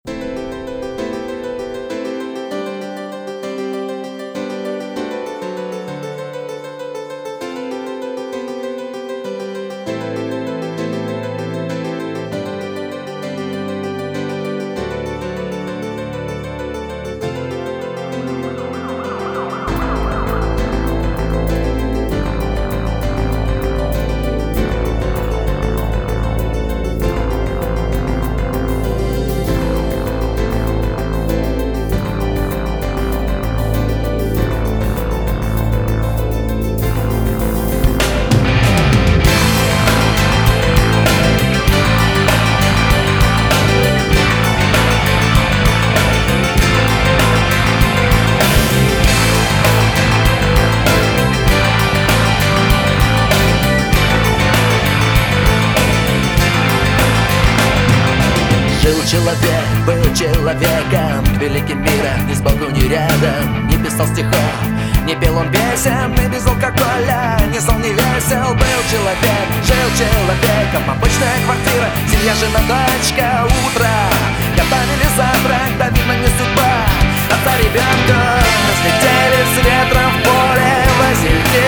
Жил человек, был человеком, великим миром, ни сбоку, ни рядом. Не писал стихов, не пел он песен, и без алкоголя ни зол, ни весел. Был человек, жил человеком, обычная квартира, семья, жена, дочка, утро. Готовили завтрак, да видно не судьба. Отца ребенка разлетелись с ветром в поле васильки.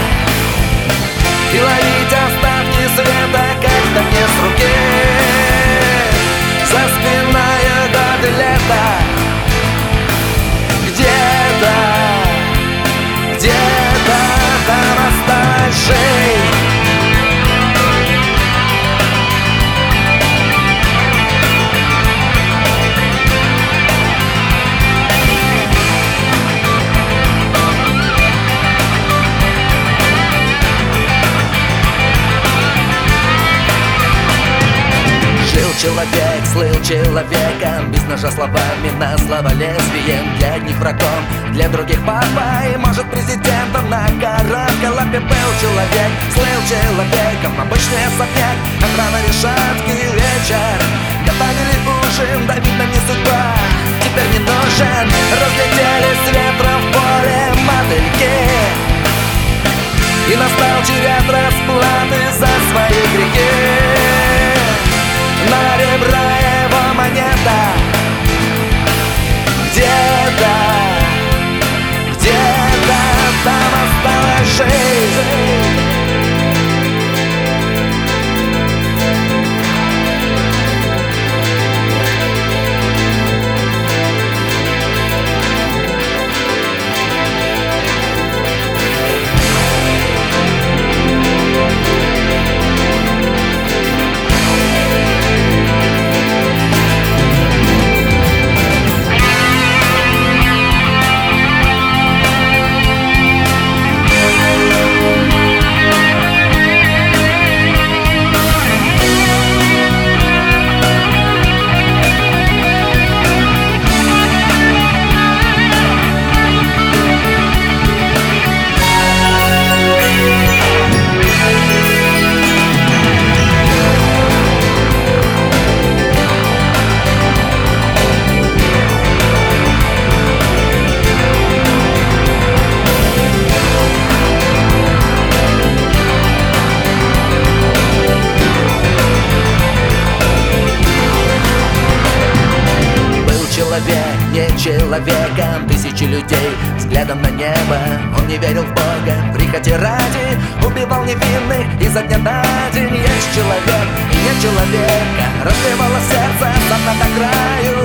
И ловить остатки света как-то не с руки. За спиной годы лета. Где-то там осталось жить. Человек слыл человеком, без ножа словами на слово лезвием. Для одних врагом, для других папой, может президентом на короткой лапе. Был человек, слыл человеком, обычный особняк, охрана, решетки, вечер. Готовили ужин, да видно не судьба, теперь не нужен. Разлетелись с ветром в поле мотыльки. И настал черед расплаты за свои грехи. На ребра его монета. Где-то там осталась жизнь. Человек не человеком, тысячи людей взглядом на небо. Он не верил в Бога, прихоти ради убивал невинных изо дня на день. Есть человек и нет человека, разбивало сердце сам над краю.